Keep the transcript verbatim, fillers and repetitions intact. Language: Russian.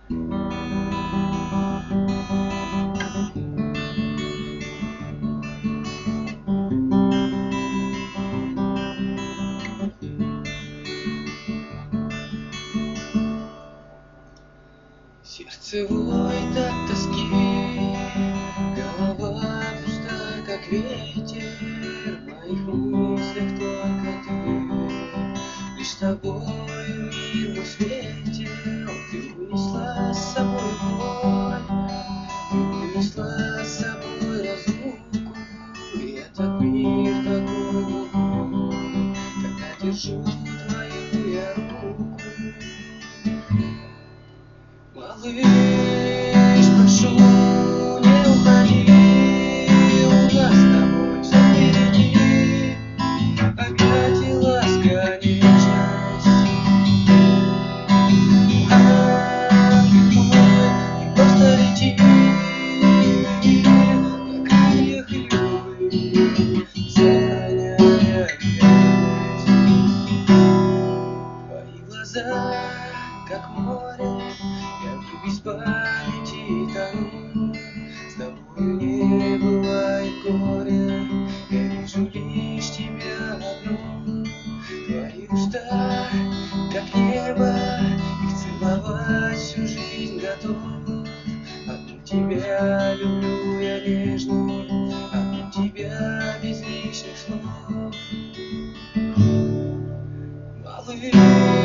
Сердце воет от тоски, голова пуста, как ветер. В моих мыслях только ты, лишь тобою мир мой светил. Ты унесла с собой боль, ты унесла с собой разлуку. И этот мир такой глухой, когда держу твою я руку. Малыш, прошу, не уходи, у нас с тобой все впереди. Опять и ласка, нежность. Ангел мой, не просто лети на крыльях любви, сохраняя верность. Твои глаза, как море, я в них без памяти тону. С тобою не бывает горя, я вижу лишь тебя одну. Твои уста, как небо, их целовать всю жизнь готов. Одну тебя люблю я нежно, одну тебя без лишних слов. Малыш,